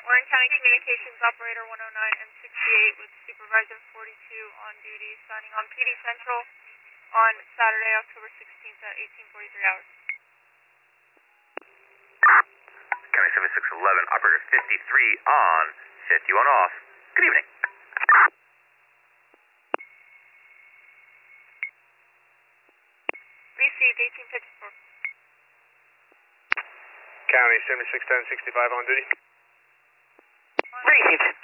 Orange County Communications Operator 109 and 68 with Supervisor 42 on duty, signing on PD Central on Saturday, October 16th at 18:43 hours. County 7611, Operator 53 on, 51 off. Good evening. Received 1854. County 7610, 65 on duty. Received.